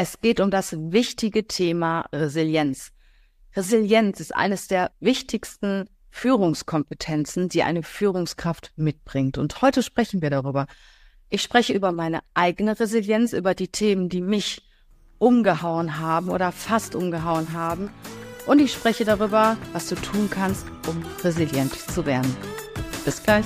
Es geht um das wichtige Thema Resilienz. Resilienz ist eines der wichtigsten Führungskompetenzen, die eine Führungskraft mitbringt. Und heute sprechen wir darüber. Ich spreche über meine eigene Resilienz, über die Themen, die mich umgehauen haben oder fast umgehauen haben. Und ich spreche darüber, was du tun kannst, um resilient zu werden. Bis gleich.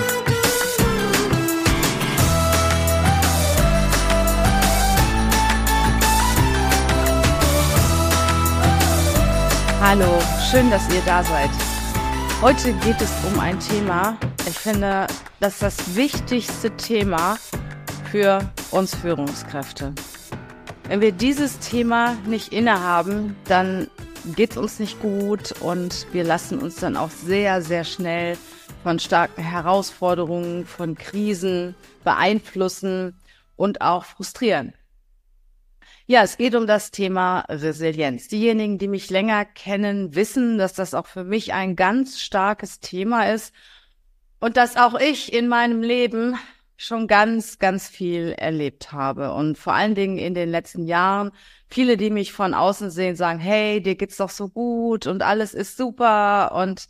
Hallo, schön, dass ihr da seid. Heute geht es um ein Thema, ich finde, das ist das wichtigste Thema für uns Führungskräfte. Wenn wir dieses Thema nicht innehaben, dann geht es uns nicht gut und wir lassen uns dann auch sehr, sehr schnell von starken Herausforderungen, von Krisen beeinflussen und auch frustrieren. Ja, es geht um das Thema Resilienz. Diejenigen, die mich länger kennen, wissen, dass das auch für mich ein ganz starkes Thema ist und dass auch ich in meinem Leben schon ganz, ganz viel erlebt habe. Und vor allen Dingen in den letzten Jahren, viele, die mich von außen sehen, sagen, hey, dir geht's doch so gut und alles ist super. Und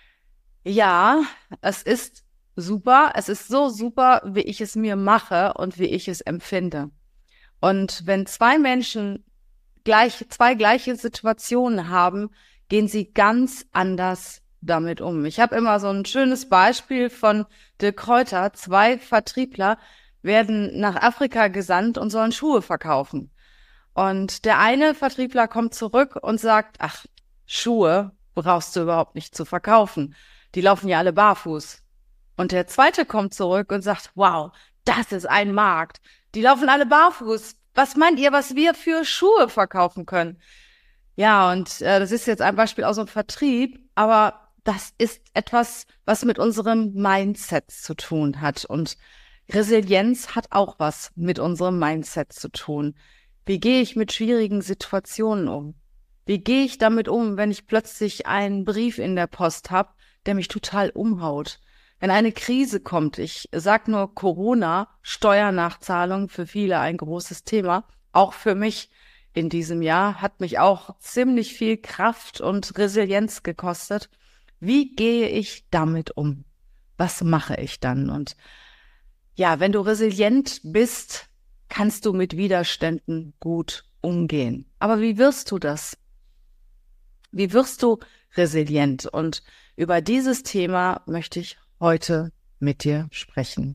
ja, es ist super. Es ist so super, wie ich es mir mache und wie ich es empfinde. Und wenn zwei Menschen zwei gleiche Situationen haben, gehen sie ganz anders damit um. Ich habe immer so ein schönes Beispiel von Dirk Kräuter. 2 Vertriebler werden nach Afrika gesandt und sollen Schuhe verkaufen. Und der eine Vertriebler kommt zurück und sagt, ach, Schuhe brauchst du überhaupt nicht zu verkaufen. Die laufen ja alle barfuß. Und der zweite kommt zurück und sagt, wow, das ist ein Markt. Die laufen alle barfuß. Was meint ihr, was wir für Schuhe verkaufen können? Ja, und das ist jetzt ein Beispiel aus dem Vertrieb, aber das ist etwas, was mit unserem Mindset zu tun hat. Und Resilienz hat auch was mit unserem Mindset zu tun. Wie gehe ich mit schwierigen Situationen um? Wie gehe ich damit um, wenn ich plötzlich einen Brief in der Post habe, der mich total umhaut? Wenn eine Krise kommt, ich sag nur Corona, Steuernachzahlung, für viele ein großes Thema, auch für mich in diesem Jahr, hat mich auch ziemlich viel Kraft und Resilienz gekostet. Wie gehe ich damit um? Was mache ich dann? Und ja, wenn du resilient bist, kannst du mit Widerständen gut umgehen. Aber wie wirst du das? Wie wirst du resilient? Und über dieses Thema möchte ich heute mit dir sprechen.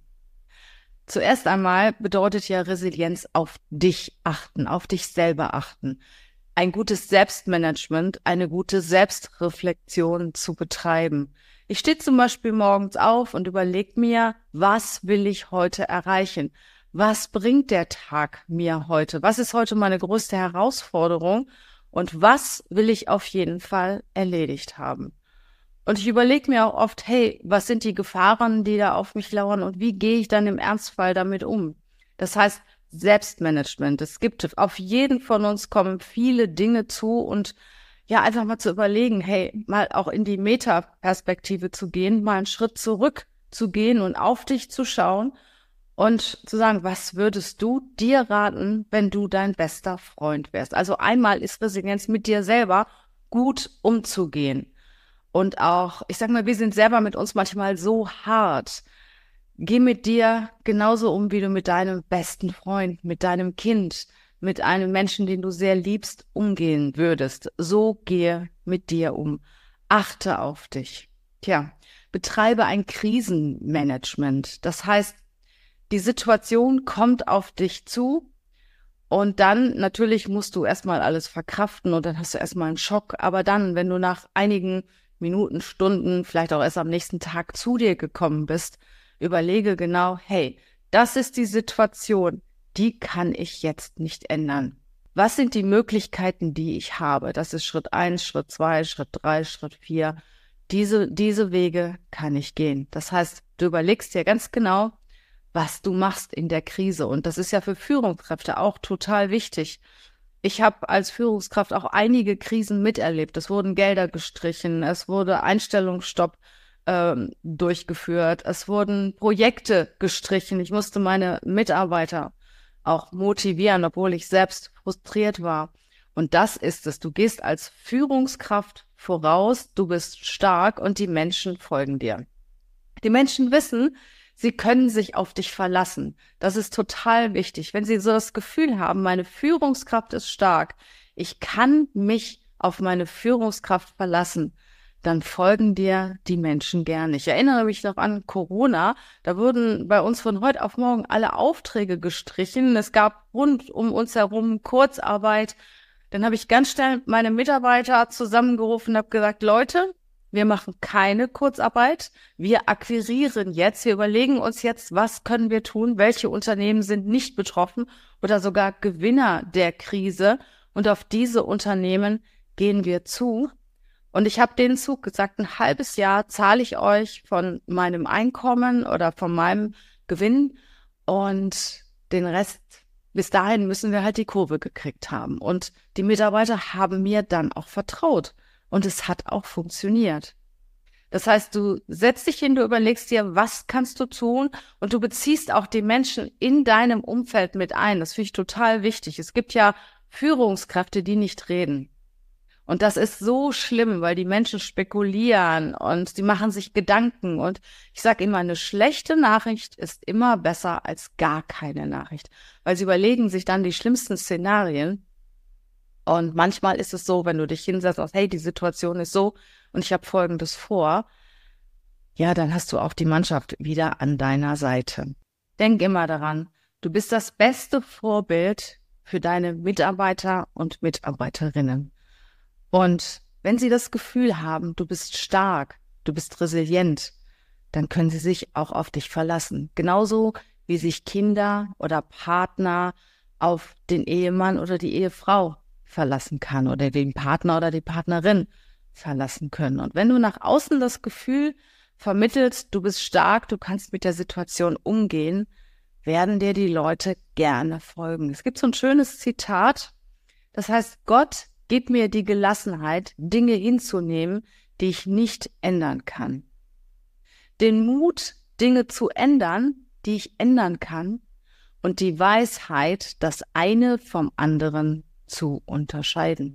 Zuerst einmal bedeutet ja Resilienz auf dich achten, auf dich selber achten. Ein gutes Selbstmanagement, eine gute Selbstreflexion zu betreiben. Ich stehe zum Beispiel morgens auf und überlege mir, was will ich heute erreichen? Was bringt der Tag mir heute? Was ist heute meine größte Herausforderung? Und was will ich auf jeden Fall erledigt haben? Und ich überlege mir auch oft, hey, was sind die Gefahren, die da auf mich lauern und wie gehe ich dann im Ernstfall damit um? Das heißt, Selbstmanagement. Es gibt auf jeden von uns kommen viele Dinge zu und ja, einfach mal zu überlegen, hey, mal auch in die Metaperspektive zu gehen, mal einen Schritt zurück zu gehen und auf dich zu schauen und zu sagen, was würdest du dir raten, wenn du dein bester Freund wärst? Also einmal ist Resilienz mit dir selber gut umzugehen. Und auch, ich sag mal, wir sind selber mit uns manchmal so hart. Geh mit dir genauso um, wie du mit deinem besten Freund, mit deinem Kind, mit einem Menschen, den du sehr liebst, umgehen würdest. So gehe mit dir um. Achte auf dich. Tja, betreibe ein Krisenmanagement. Das heißt, die Situation kommt auf dich zu und dann natürlich musst du erstmal alles verkraften und dann hast du erstmal einen Schock. Aber dann, wenn du nach einigen Minuten, Stunden, vielleicht auch erst am nächsten Tag zu dir gekommen bist, überlege genau, hey, das ist die Situation, die kann ich jetzt nicht ändern. Was sind die Möglichkeiten, die ich habe? Das ist Schritt 1, Schritt 2, Schritt 3, Schritt 4. Diese Wege kann ich gehen. Das heißt, du überlegst dir ganz genau, was du machst in der Krise. Und das ist ja für Führungskräfte auch total wichtig. Ich habe als Führungskraft auch einige Krisen miterlebt. Es wurden Gelder gestrichen, es wurde Einstellungsstopp durchgeführt, es wurden Projekte gestrichen. Ich musste meine Mitarbeiter auch motivieren, obwohl ich selbst frustriert war. Und das ist es. Du gehst als Führungskraft voraus, du bist stark und die Menschen folgen dir. Die Menschen wissen, sie können sich auf dich verlassen. Das ist total wichtig. Wenn sie so das Gefühl haben, meine Führungskraft ist stark, ich kann mich auf meine Führungskraft verlassen, dann folgen dir die Menschen gern. Ich erinnere mich noch an Corona. Da wurden bei uns von heute auf morgen alle Aufträge gestrichen. Es gab rund um uns herum Kurzarbeit. Dann habe ich ganz schnell meine Mitarbeiter zusammengerufen und habe gesagt, Leute, wir machen keine Kurzarbeit. Wir akquirieren jetzt. Wir überlegen uns jetzt, was können wir tun? Welche Unternehmen sind nicht betroffen oder sogar Gewinner der Krise? Und auf diese Unternehmen gehen wir zu. Und ich habe denen zugesagt, ein halbes Jahr zahle ich euch von meinem Einkommen oder von meinem Gewinn und den Rest, bis dahin müssen wir halt die Kurve gekriegt haben. Und die Mitarbeiter haben mir dann auch vertraut und es hat auch funktioniert. Das heißt, du setzt dich hin, du überlegst dir, was kannst du tun und du beziehst auch die Menschen in deinem Umfeld mit ein. Das finde ich total wichtig. Es gibt ja Führungskräfte, die nicht reden. Und das ist so schlimm, weil die Menschen spekulieren und die machen sich Gedanken. Und ich sage immer, eine schlechte Nachricht ist immer besser als gar keine Nachricht, weil sie überlegen sich dann die schlimmsten Szenarien. Und manchmal ist es so, wenn du dich hinsetzt und sagst, hey, die Situation ist so und ich habe Folgendes vor, ja, dann hast du auch die Mannschaft wieder an deiner Seite. Denk immer daran, du bist das beste Vorbild für deine Mitarbeiter und Mitarbeiterinnen. Und wenn sie das Gefühl haben, du bist stark, du bist resilient, dann können sie sich auch auf dich verlassen. Genauso wie sich Kinder oder Partner auf den Ehemann oder die Ehefrau verlassen kann oder den Partner oder die Partnerin verlassen können. Und wenn du nach außen das Gefühl vermittelst, du bist stark, du kannst mit der Situation umgehen, werden dir die Leute gerne folgen. Es gibt so ein schönes Zitat, das heißt, Gott gib mir die Gelassenheit, Dinge hinzunehmen, die ich nicht ändern kann. Den Mut, Dinge zu ändern, die ich ändern kann, und die Weisheit, das eine vom anderen zu unterscheiden.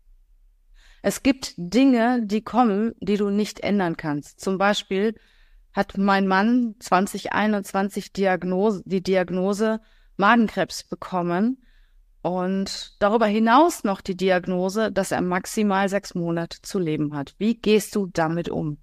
Es gibt Dinge, die kommen, die du nicht ändern kannst. Zum Beispiel hat mein Mann 2021 die Diagnose Magenkrebs bekommen. Und darüber hinaus noch die Diagnose, dass er maximal 6 Monate zu leben hat. Wie gehst du damit um?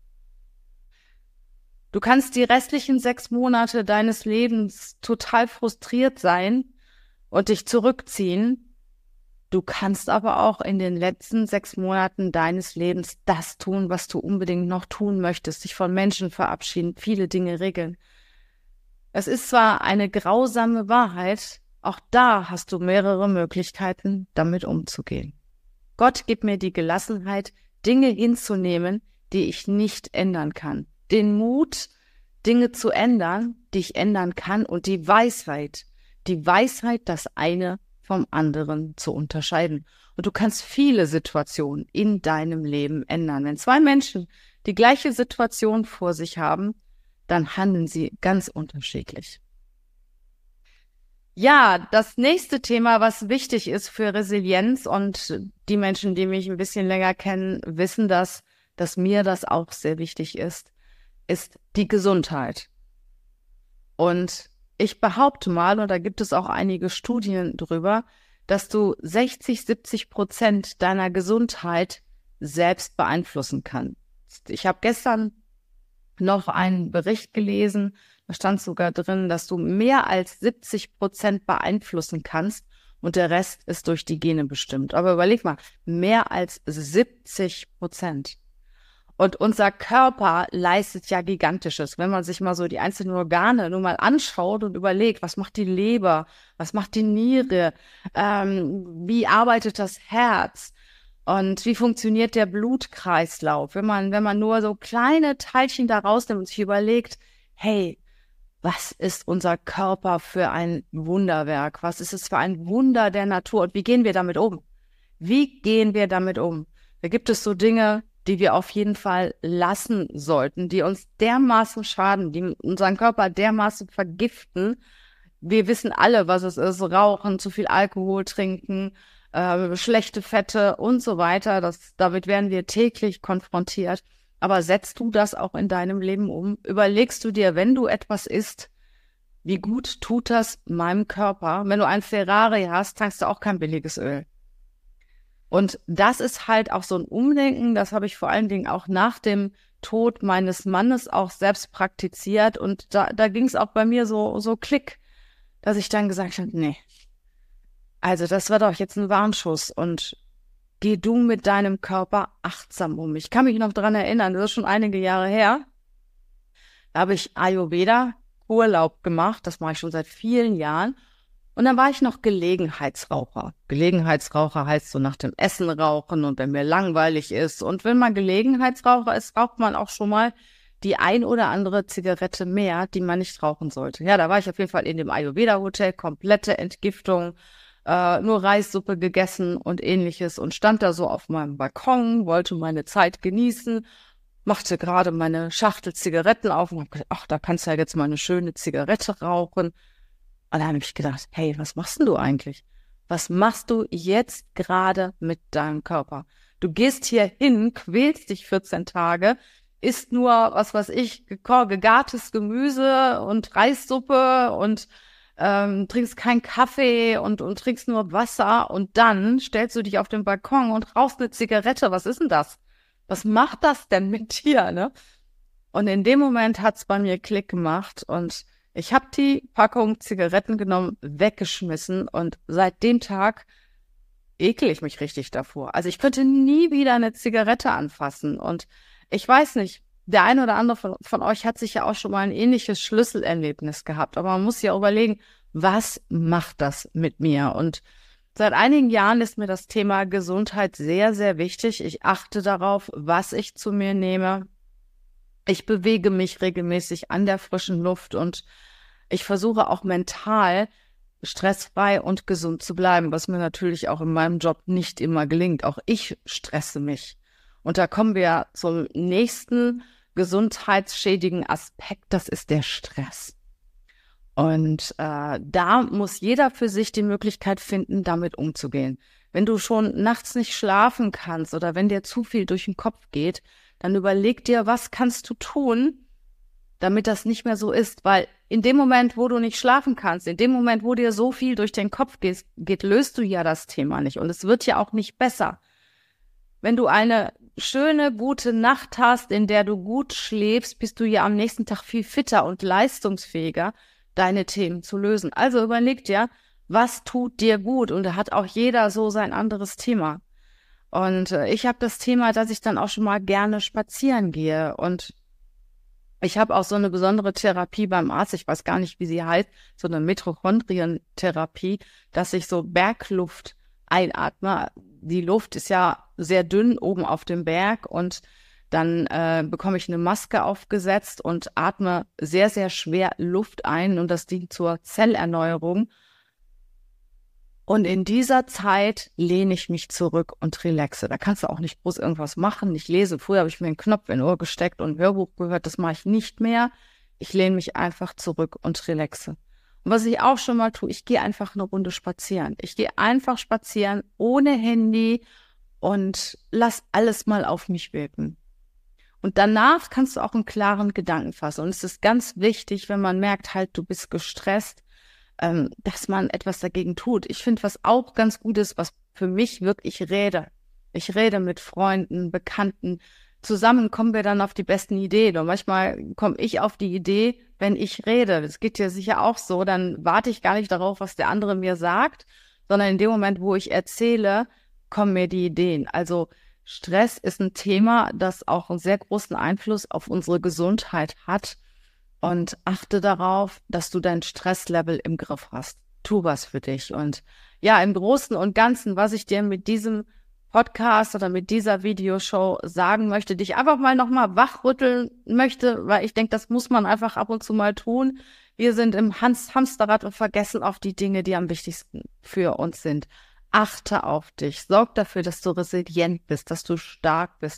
Du kannst die restlichen 6 Monate deines Lebens total frustriert sein und dich zurückziehen. Du kannst aber auch in den letzten 6 Monaten deines Lebens das tun, was du unbedingt noch tun möchtest. Dich von Menschen verabschieden, viele Dinge regeln. Es ist zwar eine grausame Wahrheit, auch da hast du mehrere Möglichkeiten, damit umzugehen. Gott gibt mir die Gelassenheit, Dinge hinzunehmen, die ich nicht ändern kann. Den Mut, Dinge zu ändern, die ich ändern kann, und die Weisheit, das eine vom anderen zu unterscheiden. Und du kannst viele Situationen in deinem Leben ändern. Wenn 2 Menschen die gleiche Situation vor sich haben, dann handeln sie ganz unterschiedlich. Ja, das nächste Thema, was wichtig ist für Resilienz, und die Menschen, die mich ein bisschen länger kennen, wissen das, dass mir das auch sehr wichtig ist die Gesundheit. Und ich behaupte mal, und da gibt es auch einige Studien drüber, dass du 60-70% deiner Gesundheit selbst beeinflussen kannst. Ich habe gestern noch einen Bericht gelesen, da stand sogar drin, dass du mehr als 70% beeinflussen kannst und der Rest ist durch die Gene bestimmt. Aber überleg mal, mehr als 70%. Und unser Körper leistet ja Gigantisches. Wenn man sich mal so die einzelnen Organe nur mal anschaut und überlegt, was macht die Leber, was macht die Niere, wie arbeitet das Herz und wie funktioniert der Blutkreislauf. Wenn man nur so kleine Teilchen da rausnimmt und sich überlegt, hey, was ist unser Körper für ein Wunderwerk? Was ist es für ein Wunder der Natur? Und wie gehen wir damit um? Da gibt es so Dinge, die wir auf jeden Fall lassen sollten, die uns dermaßen schaden, die unseren Körper dermaßen vergiften, wir wissen alle, was es ist, rauchen, zu viel Alkohol trinken, schlechte Fette und so weiter. Damit werden wir täglich konfrontiert. Aber setzt du das auch in deinem Leben um? Überlegst du dir, wenn du etwas isst, wie gut tut das meinem Körper? Wenn du ein Ferrari hast, tankst du auch kein billiges Öl. Und das ist halt auch so ein Umdenken, das habe ich vor allen Dingen auch nach dem Tod meines Mannes auch selbst praktiziert. Und da ging es auch bei mir so Klick, dass ich dann gesagt habe, nee, also das war doch jetzt ein Warnschuss und geh du mit deinem Körper achtsam um. Ich kann mich noch dran erinnern, das ist schon einige Jahre her, da habe ich Ayurveda-Urlaub gemacht, das mache ich schon seit vielen Jahren. Und dann war ich noch Gelegenheitsraucher. Gelegenheitsraucher heißt so nach dem Essen rauchen und wenn mir langweilig ist. Und wenn man Gelegenheitsraucher ist, raucht man auch schon mal die ein oder andere Zigarette mehr, die man nicht rauchen sollte. Ja, da war ich auf jeden Fall in dem Ayurveda-Hotel, komplette Entgiftung, nur Reissuppe gegessen und ähnliches und stand da so auf meinem Balkon, wollte meine Zeit genießen, machte gerade meine Schachtel Zigaretten auf und hab gedacht, ach, da kannst du ja jetzt mal eine schöne Zigarette rauchen. Und da habe ich gedacht, hey, was machst denn du eigentlich? Was machst du jetzt gerade mit deinem Körper? Du gehst hier hin, quälst dich 14 Tage, isst nur, was weiß ich, gegartes Gemüse und Reissuppe und trinkst keinen Kaffee und trinkst nur Wasser und dann stellst du dich auf den Balkon und rauchst eine Zigarette. Was ist denn das? Was macht das denn mit dir, ne? Und in dem Moment hat's bei mir Klick gemacht und ich habe die Packung Zigaretten genommen, weggeschmissen und seit dem Tag ekel ich mich richtig davor. Also ich könnte nie wieder eine Zigarette anfassen und ich weiß nicht, der eine oder andere von euch hat sicher auch schon mal ein ähnliches Schlüsselerlebnis gehabt, aber man muss ja überlegen, was macht das mit mir? Und seit einigen Jahren ist mir das Thema Gesundheit sehr, sehr wichtig. Ich achte darauf, was ich zu mir nehme. Ich bewege mich regelmäßig an der frischen Luft und ich versuche auch mental stressfrei und gesund zu bleiben, was mir natürlich auch in meinem Job nicht immer gelingt. Auch ich stresse mich. Und da kommen wir zum nächsten gesundheitsschädigen Aspekt, das ist der Stress. Und da muss jeder für sich die Möglichkeit finden, damit umzugehen. Wenn du schon nachts nicht schlafen kannst oder wenn dir zu viel durch den Kopf geht, dann überleg dir, was kannst du tun, damit das nicht mehr so ist. Weil in dem Moment, wo du nicht schlafen kannst, in dem Moment, wo dir so viel durch den Kopf geht, löst du ja das Thema nicht. Und es wird ja auch nicht besser. Wenn du eine schöne, gute Nacht hast, in der du gut schläfst, bist du ja am nächsten Tag viel fitter und leistungsfähiger, deine Themen zu lösen. Also überleg dir, was tut dir gut? Und da hat auch jeder so sein anderes Thema. Und ich habe das Thema, dass ich dann auch schon mal gerne spazieren gehe. Und ich habe auch so eine besondere Therapie beim Arzt, ich weiß gar nicht, wie sie heißt, so eine Mitochondrientherapie, dass ich so Bergluft einatme. Die Luft ist ja sehr dünn oben auf dem Berg und dann bekomme ich eine Maske aufgesetzt und atme sehr, sehr schwer Luft ein und das dient zur Zellerneuerung. Und in dieser Zeit lehne ich mich zurück und relaxe. Da kannst du auch nicht groß irgendwas machen, nicht lesen. Früher habe ich mir einen Knopf in den Ohr gesteckt und ein Hörbuch gehört. Das mache ich nicht mehr. Ich lehne mich einfach zurück und relaxe. Und was ich auch schon mal tue, ich gehe einfach eine Runde spazieren. Ich gehe einfach spazieren ohne Handy und lass alles mal auf mich wirken. Und danach kannst du auch einen klaren Gedanken fassen. Und es ist ganz wichtig, wenn man merkt, halt, du bist gestresst, dass man etwas dagegen tut. Ich finde, was auch ganz gut ist, was für mich wirklich rede. Ich rede mit Freunden, Bekannten. Zusammen kommen wir dann auf die besten Ideen. Und manchmal komme ich auf die Idee, wenn ich rede. Das geht dir sicher auch so. Dann warte ich gar nicht darauf, was der andere mir sagt, sondern in dem Moment, wo ich erzähle, kommen mir die Ideen. Also Stress ist ein Thema, das auch einen sehr großen Einfluss auf unsere Gesundheit hat. Und achte darauf, dass du dein Stresslevel im Griff hast. Tu was für dich. Und ja, im Großen und Ganzen, was ich dir mit diesem Podcast oder mit dieser Videoshow sagen möchte, dich einfach mal nochmal wachrütteln möchte, weil ich denke, das muss man einfach ab und zu mal tun. Wir sind im Hamsterrad und vergessen auf die Dinge, die am wichtigsten für uns sind. Achte auf dich. Sorg dafür, dass du resilient bist, dass du stark bist.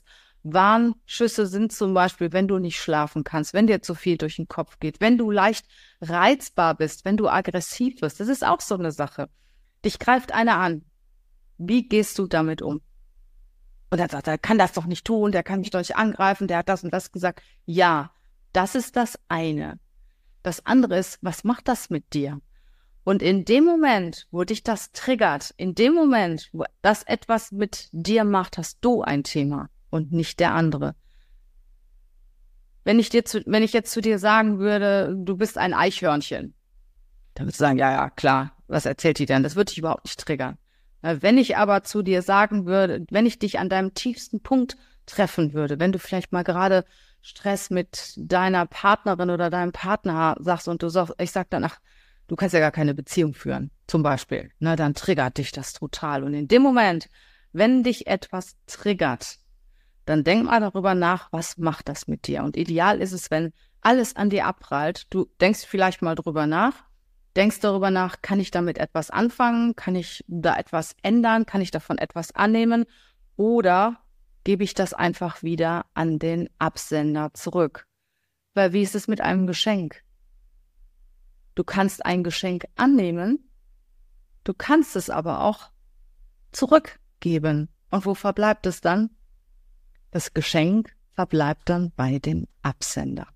Warnschüsse sind zum Beispiel, wenn du nicht schlafen kannst, wenn dir zu viel durch den Kopf geht, wenn du leicht reizbar bist, wenn du aggressiv bist. Das ist auch so eine Sache. Dich greift einer an. Wie gehst du damit um? Und er sagt, er kann das doch nicht tun, der kann mich doch nicht angreifen, der hat das und das gesagt. Ja, das ist das eine. Das andere ist, was macht das mit dir? Und in dem Moment, wo dich das triggert, in dem Moment, wo das etwas mit dir macht, hast du ein Thema und nicht der andere. Wenn ich jetzt zu dir sagen würde, du bist ein Eichhörnchen, dann würdest du sagen, ja, klar, was erzählt die denn? Das würde dich überhaupt nicht triggern. Wenn ich aber zu dir sagen würde, wenn ich dich an deinem tiefsten Punkt treffen würde, wenn du vielleicht mal gerade Stress mit deiner Partnerin oder deinem Partner sagst und ich sag dann, ach, du kannst ja gar keine Beziehung führen, zum Beispiel, dann triggert dich das total. Und in dem Moment, wenn dich etwas triggert, dann denk mal darüber nach, was macht das mit dir? Und ideal ist es, wenn alles an dir abprallt, du denkst vielleicht mal drüber nach, denkst darüber nach, kann ich damit etwas anfangen? Kann ich da etwas ändern? Kann ich davon etwas annehmen? Oder gebe ich das einfach wieder an den Absender zurück? Weil wie ist es mit einem Geschenk? Du kannst ein Geschenk annehmen, du kannst es aber auch zurückgeben. Und wo verbleibt es dann? Das Geschenk verbleibt dann bei dem Absender.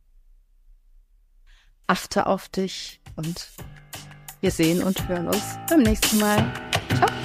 Achte auf dich und wir sehen und hören uns beim nächsten Mal. Ciao.